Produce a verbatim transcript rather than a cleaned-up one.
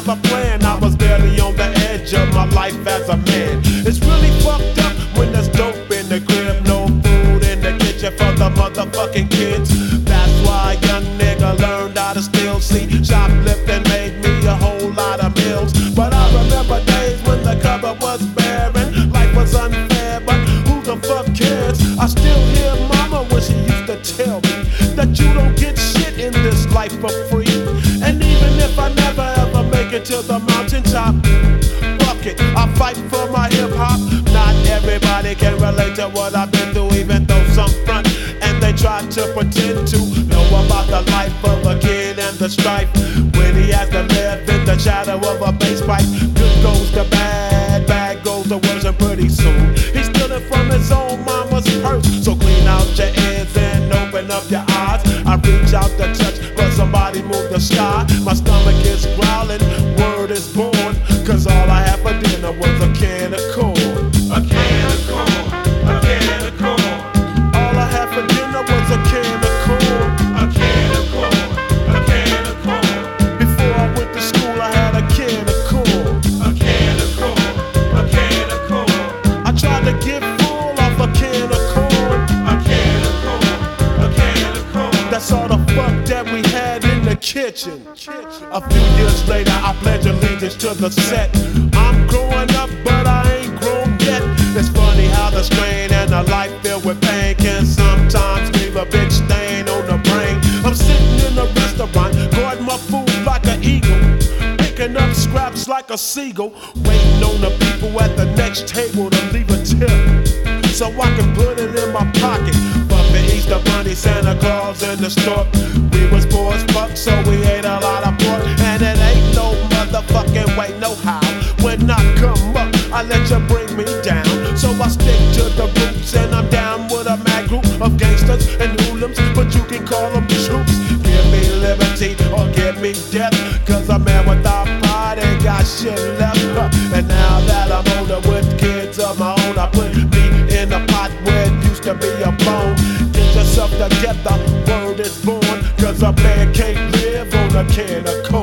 have a plan. I was barely on the edge of my life as a man. It's really fucked up when there's dope in the crib, no food in the kitchen for the motherfucking kids. That's why a young nigga learned how to steal. See, shoplifting made me a whole lot of meals. But I remember days when the cupboard was bare and life was unfair, but who the fuck cares? I still hear mama when she used to tell me that you don't get shit in this life for free. And even if I never ever make it to the mountaintop, fuck it, I fight for my hip hop. Not everybody can relate to what I've been through, even though some front and they try to pretend to know about the life of a kid and the strife when he has to live in the shadow of a bass pipe. Good goes to bad, bad goes to worse, and pretty soon he's stealing from his own mama's purse. So clean out your ears and open up your eyes. I reach out to touch, but somebody move the sky. My stomach is growling, word is born, cause all I had for dinner was a can of corn. A can of corn, a can of corn. All I had for dinner was a can of corn. A can of corn, a can of corn. Before I went to school I had a can of corn. A can of corn, a can of corn. I tried to get full off a can of corn. A can of corn, a can of corn. That's all the fuck that we had in the kitchen. A few years later I pledge allegiance to the set. I'm growing up but I ain't grown yet. It's funny how the strain and a life filled with pain can sometimes leave a big stain on the brain. I'm sitting in a restaurant, guarding my food like an eagle, picking up scraps like a seagull, waiting on the people at the next table to leave a tip so I can put it in my pocket. Buffet, Easter Bunny, Santa Claus in the store. We was poor as fuck, so we ate a lot of pork, and it ain't no motherfucking way, no how. When I come up, I let you bring me down. So I stick to the roots, and I'm down with a mad group of gangsters and hoodlums, but you can call them troops. Give me liberty or give me death, cause a man without pride ain't got shit left. And now that I'm older with kids of my own, I put me in a pot where it used to be a bone. Get yourself together, word is born, cause a man can't live on a can of corn.